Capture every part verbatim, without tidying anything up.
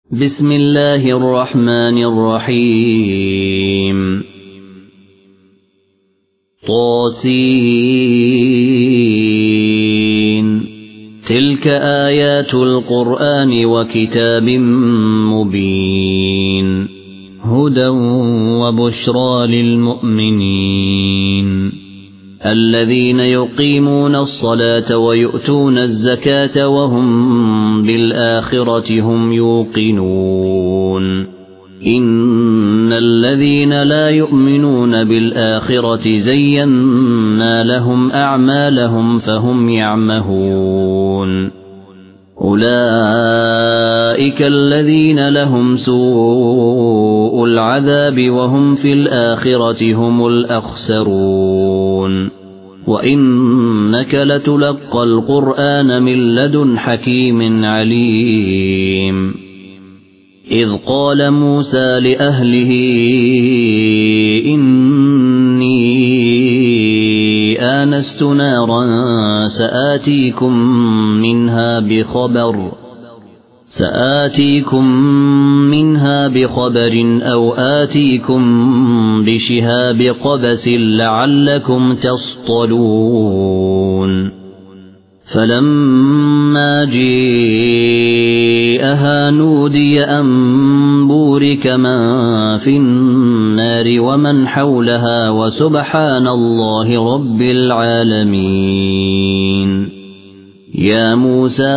بسم الله الرحمن الرحيم طاسين تلك آيات القرآن وكتاب مبين هدى وبشرى للمؤمنين الذين يقيمون الصلاة ويؤتون الزكاة وهم بالآخرة هم يوقنون إن الذين لا يؤمنون بالآخرة زينا لهم أعمالهم فهم يعمهون أولئك الذين لهم سوء العذاب وهم في الآخرة هم الأخسرون وإنك لتلقى القرآن من لدن حكيم عليم إذ قال موسى لأهله إني آنست نارا سآتيكم منها بخبر سآتيكم منها بخبر أو آتيكم بشهاب قبس لعلكم تصطلون فلما جاءها نودي أن بورك من في النار ومن حولها وسبحان الله رب العالمين يا موسى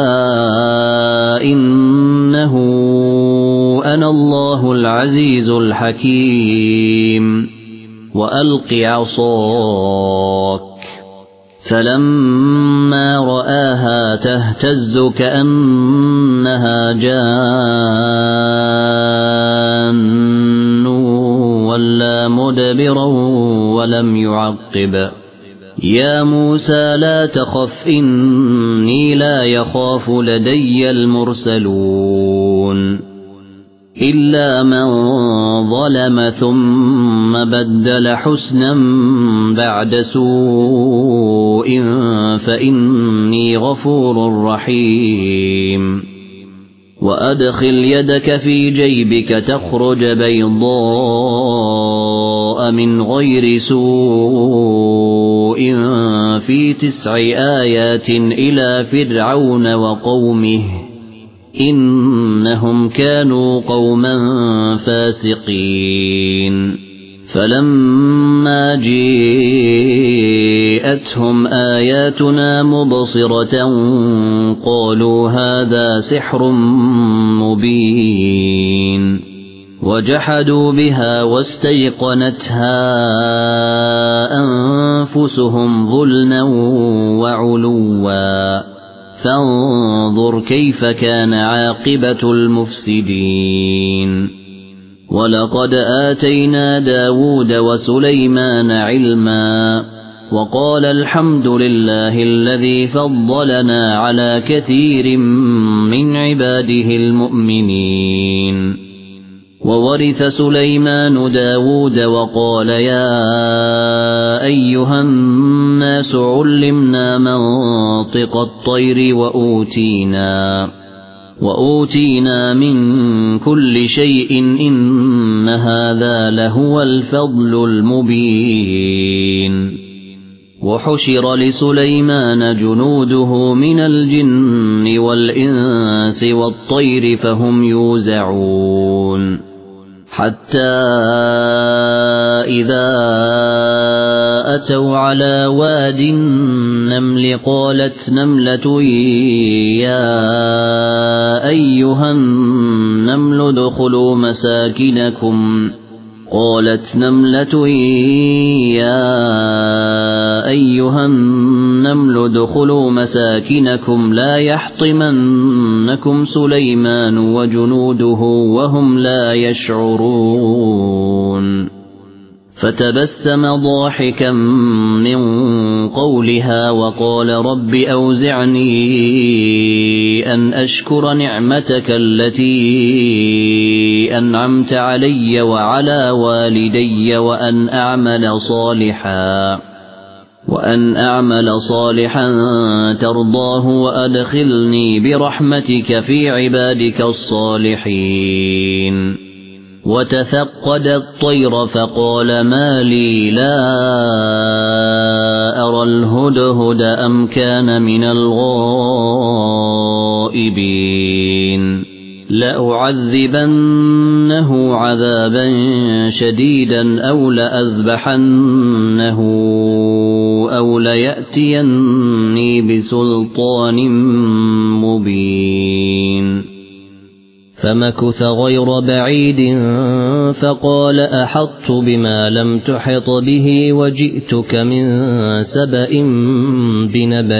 إنه أنا الله العزيز الحكيم وألق عصاك فلما رآها تهتز كأنها جان ولا مدبرا ولم يعقب يا موسى لا تخف إني لا يخاف لدي المرسلون إلا من ظلم ثم بدل حسنا بعد سوء فإني غفور رحيم وأدخل يدك في جيبك تخرج بيضاء من غير سوء في تسع آيات إلى فرعون وقومه إنهم كانوا قوما فاسقين فلما جاءتهم آياتنا مبصرة قالوا هذا سحر مبين وجحدوا بها واستيقنتها أنفسهم ظلما وعلوا فانظر كيف كان عاقبة المفسدين ولقد آتينا داود وسليمان علما وقال الحمد لله الذي فضلنا على كثير من عباده المؤمنين وورث سليمان داود وقال يا أيها الناس علمنا منطق الطير وأوتينا وأوتينا من كل شيء إن هذا لهو الفضل المبين وحشر لسليمان جنوده من الجن والإنس والطير فهم يوزعون حتى إذا أتوا على واد النمل قالت نملة يا أيها النمل ادخلوا مساكنكم قالت نملة يا أيها النمل ادخلوا مساكنكم لا يحطمنكم سليمان وجنوده وهم لا يشعرون فتبسم ضاحكا من قولها وقال رب أوزعني أن أشكر نعمتك التي أنعمت علي وعلى والدي وأن أعمل صالحا وأن أعمل صالحا ترضاه وأدخلني برحمتك في عبادك الصالحين وتفقد الطير فقال ما لي لا أرى الهدهد أم كان من الغائبين لأعذبنه عذابا شديدا أو لأذبحنه أو ليأتيني بسلطان مبين فمكث غير بعيد فقال أحطت بما لم تحط به وجئتك من سبأ بنبأ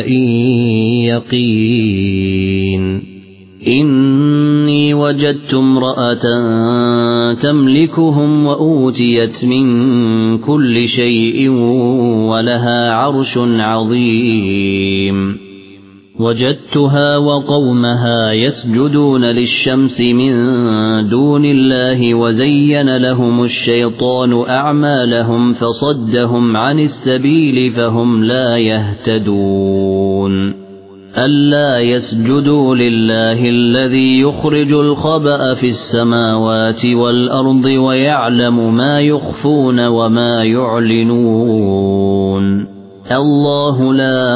يقين إني وجدت امرأة تملكهم وأوتيت من كل شيء ولها عرش عظيم وجدتها وقومها يسجدون للشمس من دون الله وزين لهم الشيطان أعمالهم فصدهم عن السبيل فهم لا يهتدون ألا يسجدوا لله الذي يخرج الخبأ في السماوات والأرض ويعلم ما يخفون وما يعلنون الله لا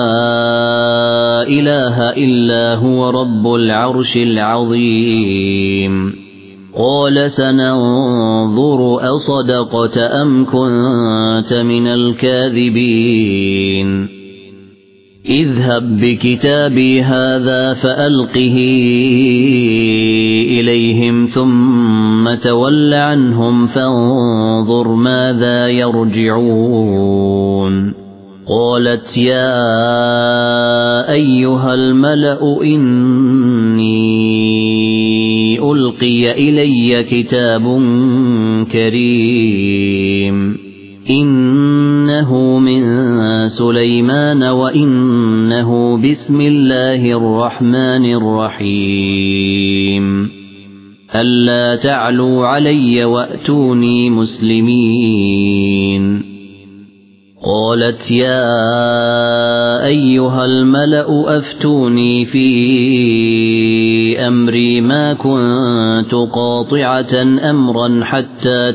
إله إلا هو رب العرش العظيم قال سننظر أصدقت أم كنت من الكاذبين اذهب بكتابي هذا فألقه إليهم ثم تول عنهم فانظر ماذا يرجعون قالت يا أيها الملأ إني ألقي إلي كتاب كريم إنه من سليمان وإنه بسم الله الرحمن الرحيم ألا تعلوا علي وأتوني مسلمين قالت يا أيها الملأ أفتوني في أمري ما كنت قاطعة أمرا حتى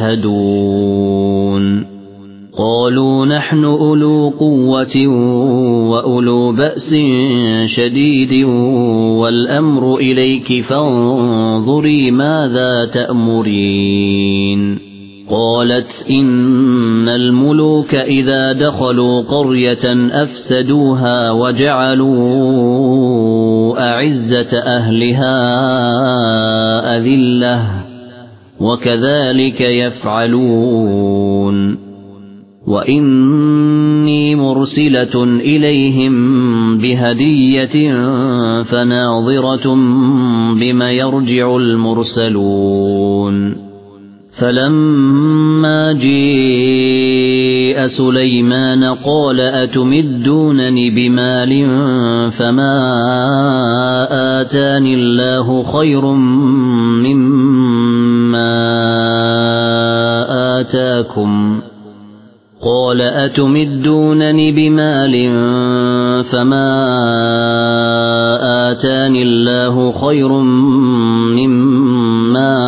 تشهدون قالوا نحن أولو قوة وأولو بأس شديد والأمر إليك فانظري ماذا تأمرين قالت إن الملوك إذا دخلوا قرية أفسدوها وجعلوا أعزة أهلها أذلة وكذلك يفعلون وإني مرسلة إليهم بهدية فناظرة بما يرجع المرسلون فلما جاء سليمان قال أتمدونني بمال فما آتاني الله خير مما آتاكم قال أتمدونني بمال فما آتاني الله خير مما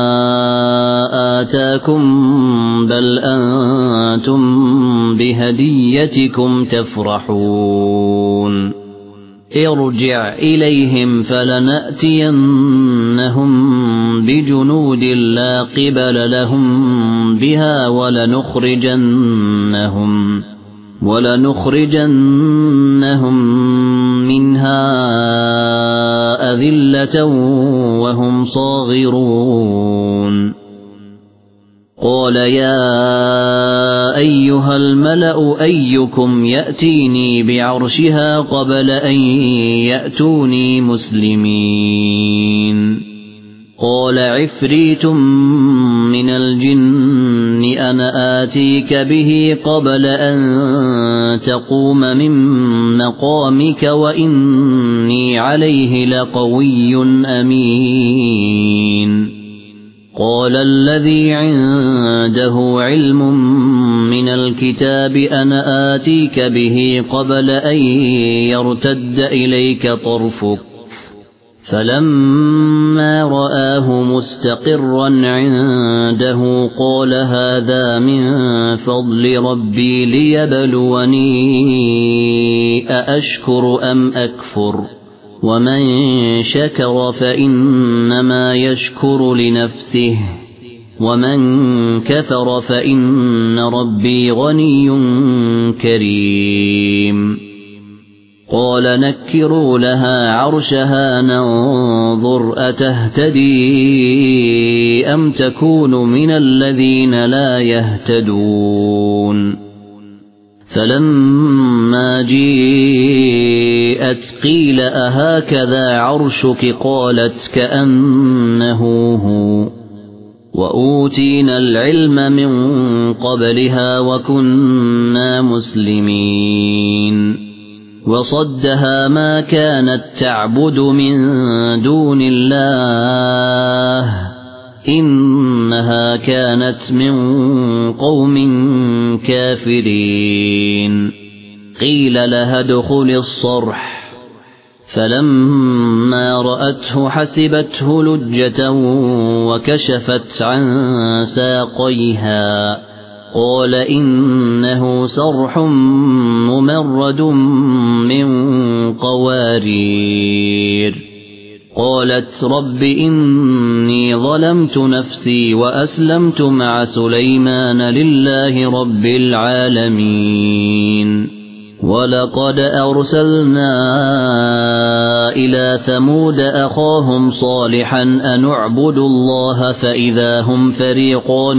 آتاكم بل أنتم بهديتكم تفرحون ارجع إليهم فلنأتينهم بجنود لا قبل لهم بها ولنخرجنهم ولنخرجنهم منها أذلة وهم صاغرون قال يا أيها الملأ أيكم يأتيني بعرشها قبل أن يأتوني مسلمين قال عفريت من الجن أنا آتيك به قبل أن تقوم من مقامك وإني عليه لقوي أمين قال الذي عنده علم من الكتاب أنا آتيك به قبل أن يرتد إليك طرفك فلما رآه مستقرا عنده قال هذا من فضل ربي ليبلوني أأشكر أم أكفر ومن شكر فإنما يشكر لنفسه ومن كفر فإن ربي غني كريم قال نكروا لها عرشها ننظر أتهتدي أم تكون من الذين لا يهتدون فلما جيءت قيل أهكذا عرشك قالت كأنه هو وأوتينا العلم من قبلها وكنا مسلمين وصدها ما كانت تعبد من دون الله إنها كانت من قوم كافرين قيل لها ادخل الصرح فلما رأته حسبته لجة وكشفت عن ساقيها قال إنه صرح ممرد من قوارير قالت رب إني ظلمت نفسي وأسلمت مع سليمان لله رب العالمين ولقد أرسلنا إلى ثمود أخاهم صالحا أن اعبدوا الله فإذا هم فريقان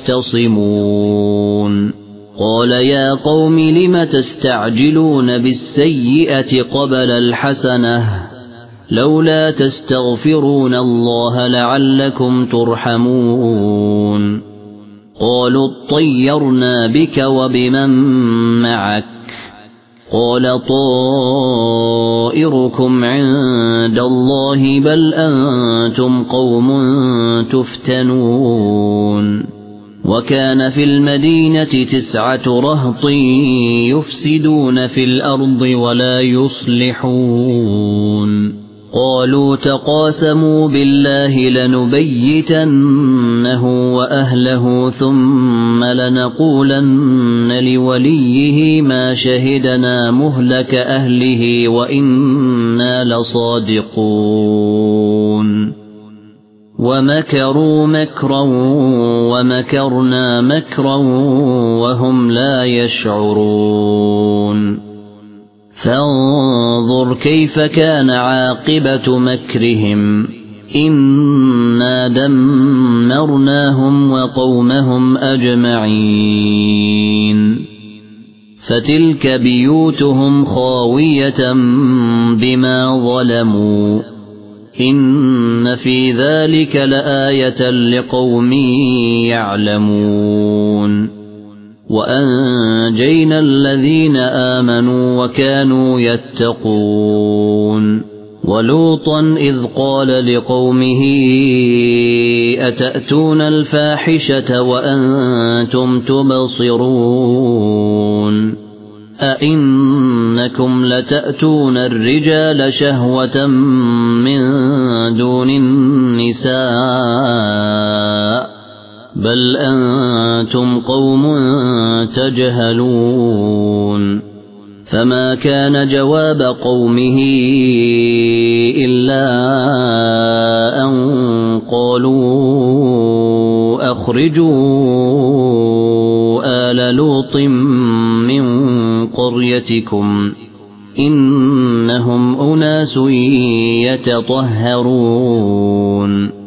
يختصمون قال يا قوم لم تستعجلون بالسيئة قبل الحسنة لولا تستغفرون الله لعلكم ترحمون قالوا اطيرنا بك وبمن معك قال طائركم عند الله بل أنتم قوم تفتنون وكان في المدينة تسعة رهط يفسدون في الأرض ولا يصلحون قالوا تقاسموا بالله لنبيتنه وأهله ثم لنقولن لوليه ما شهدنا مهلك أهله وإنا لصادقون ومكروا مكرا ومكرنا مكرا وهم لا يشعرون فانظر كيف كان عاقبة مكرهم إنا دمرناهم وقومهم أجمعين فتلك بيوتهم خاوية بما ظلموا إن في ذلك لآية لقوم يعلمون وأنجينا الذين آمنوا وكانوا يتقون ولوطا إذ قال لقومه أتأتون الفاحشة وأنتم تبصرون أئنكم لتأتون الرجال شهوة من دون النساء بل أنتم قوم تجهلون فما كان جواب قومه إلا أن قالوا أخرجوا آل لوط من قريتكم إنهم أناس يتطهرون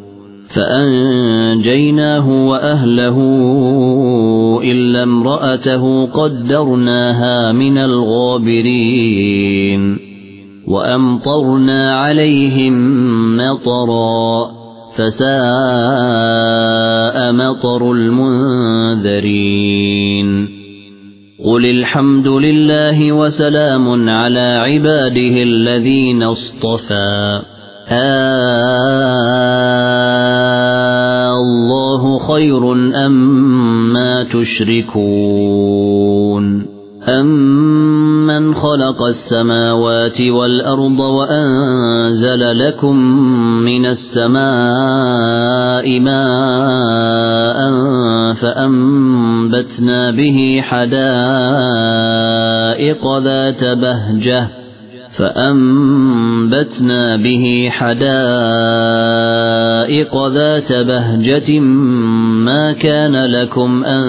فأنجيناه وأهله إلا امرأته قدرناها من الغابرين وأمطرنا عليهم مطرا فساء مطر المنذرين قل الحمد لله وسلام على عباده الذين اصطفى. خير أم ما تشركون أمن خلق السماوات والأرض وأنزل لكم من السماء ماء فأنبتنا به حدائق ذات بهجة فأنبتنا به حدائق ذات بهجة ما كان لكم أن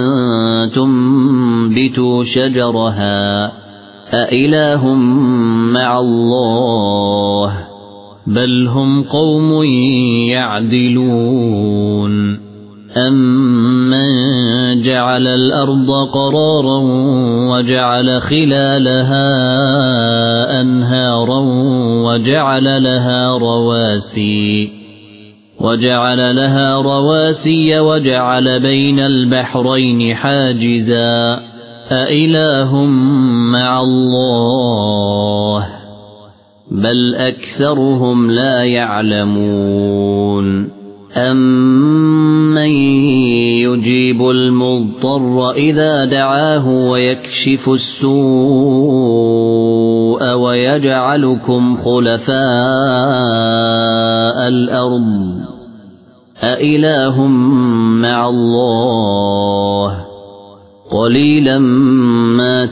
تنبتوا شجرها أإله مع الله بل هم قوم يعدلون أمن جعل الأرض قرارا وجعل خلالها أنهارا وجعل لها رواسي وجعل لها رواسي وجعل بين البحرين حاجزا أإله مع الله بل أكثرهم لا يعلمون أمن يجيب المضطر إذا دعاه ويكشف السوء ويجعلكم خلفاء الأرض أإله مع الله قليلا ما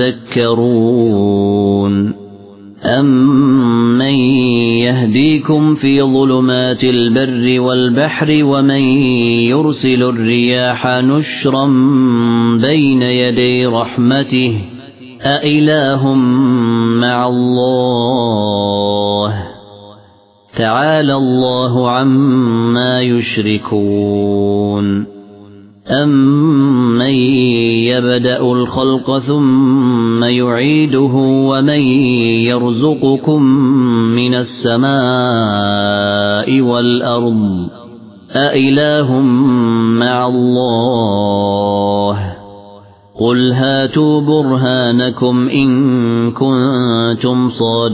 تذكرون أمن يهديكم في ظلمات البر والبحر ومن يرسل الرياح نشرا بين يدي رحمته أإله مع الله تعالى الله عما يشركون أمن يبدأ الخلق ثم يعيده ومن يرزقكم من السماء والأرض أإله مع الله قل هاتوا برهانكم إن كنتم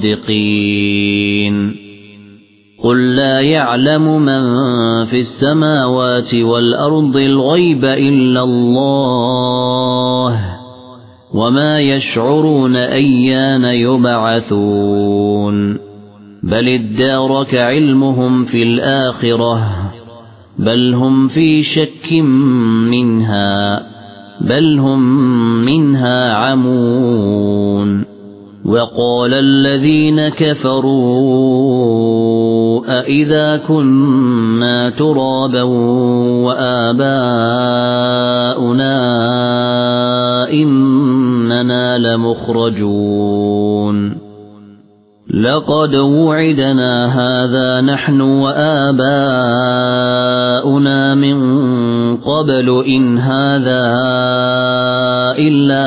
صادقين قل لا يعلم من في السماوات والأرض الغيب إلا الله وما يشعرون أيان يبعثون بل ادارك علمهم في الآخرة بل هم في شك منها بل هم منها عمون وقال الذين كفروا أإذا كنا ترابا وآباؤنا إننا لمخرجون لقد وعدنا هذا نحن وآباؤنا من قبل إن هذا إلا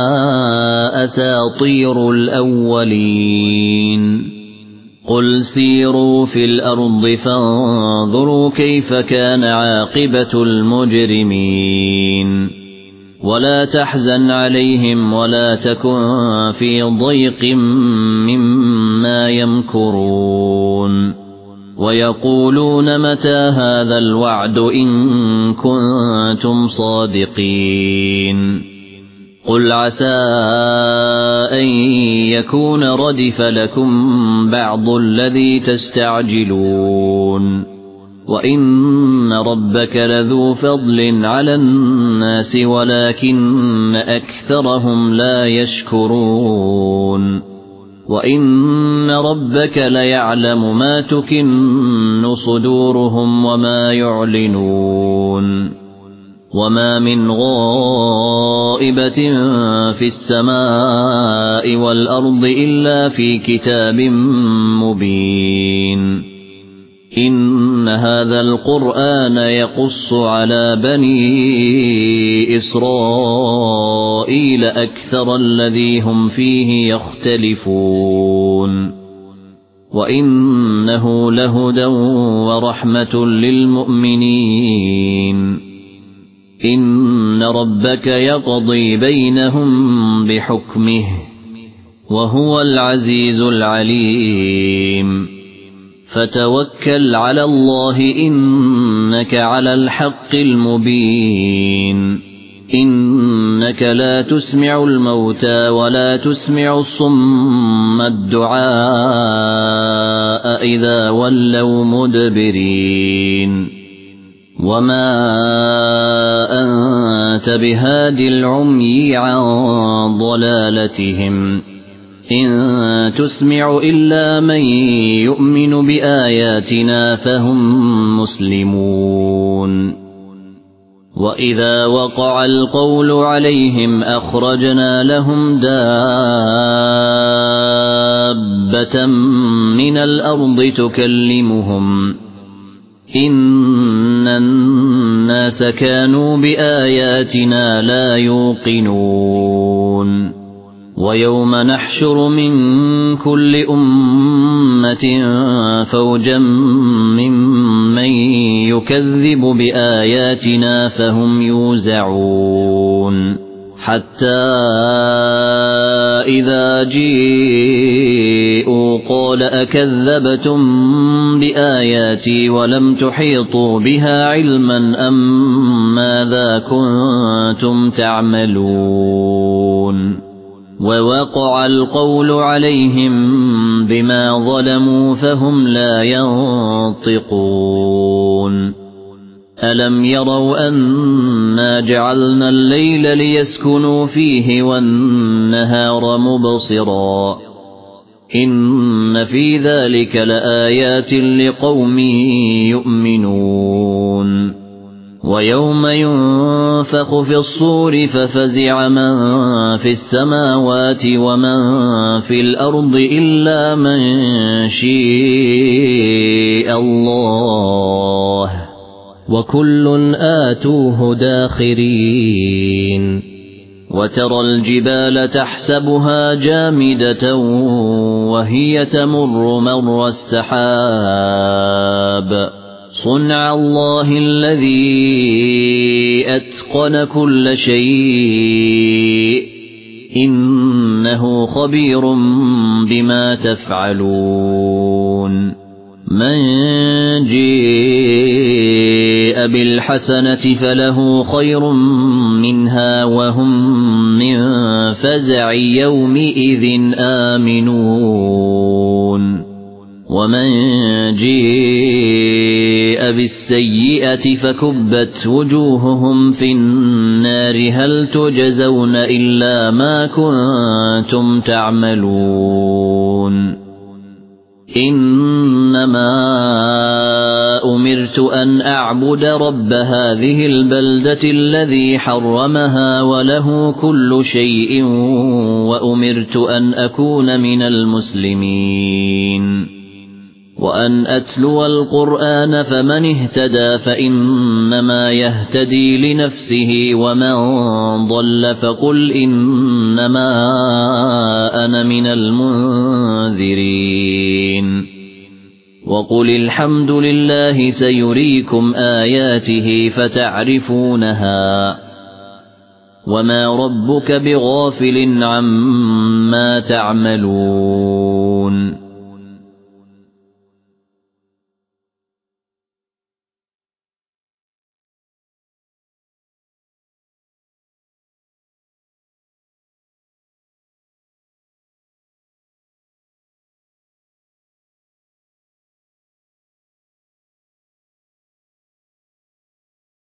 أساطير الأولين قل سيروا في الأرض فانظروا كيف كان عاقبة المجرمين ولا تحزن عليهم ولا تكن في ضيق مما يمكرون ويقولون متى هذا الوعد إن كنتم صادقين قل عسى أن يكون ردف لكم بعض الذي تستعجلون وإن ربك لذو فضل على الناس ولكن أكثرهم لا يشكرون وإن ربك ليعلم ما تكن صدورهم وما يعلنون وما من غائبة في السماء والأرض إلا في كتاب مبين إن هذا القرآن يقص على بني إسرائيل أكثر الذي هم فيه يختلفون وإنه لهدى ورحمة للمؤمنين إن ربك يقضي بينهم بحكمه وهو العزيز العليم فتوكل على الله إنك على الحق المبين إنك لا تسمع الموتى ولا تسمع الصم الدعاء إذا ولوا مدبرين وما أنت بهاد العمي عن ضلالتهم إن تسمع إلا من يؤمن بآياتنا فهم مسلمون وإذا وقع القول عليهم أخرجنا لهم دابة من الأرض تكلمهم إن الناس كانوا بآياتنا لا يوقنون ويوم نحشر من كل أمة فوجا ممن يكذب بآياتنا فهم يوزعون حتى إذا جيءوا قال أكذبتم بآياتي ولم تحيطوا بها علما أم ماذا كنتم تعملون ووقع القول عليهم بما ظلموا فهم لا ينطقون ألم يروا أنا جعلنا الليل ليسكنوا فيه والنهار مبصرا إن في ذلك لآيات لقوم يؤمنون ويوم ينفخ في الصور ففزع من في السماوات ومن في الأرض إلا من شاء الله وكل آتوه داخرين وترى الجبال تحسبها جامدة وهي تمر مر السحاب صنع الله الذي أتقن كل شيء إنه خبير بما تفعلون من جاء بالحسنة فله خير منها وهم من فزع يومئذ آمنون ومن جاء بالسيئة فكبت وجوههم في النار هل تجزون إلا ما كنتم تعملون إنما أمرت أن أعبد رب هذه البلدة الذي حرمها وله كل شيء وأمرت أن أكون من المسلمين وأن أتلو القرآن فمن اهتدى فإنما يهتدي لنفسه ومن ضل فقل إنما أنا من المنذرين وقل الحمد لله سيريكم آياته فتعرفونها وما ربك بغافل عما تعملون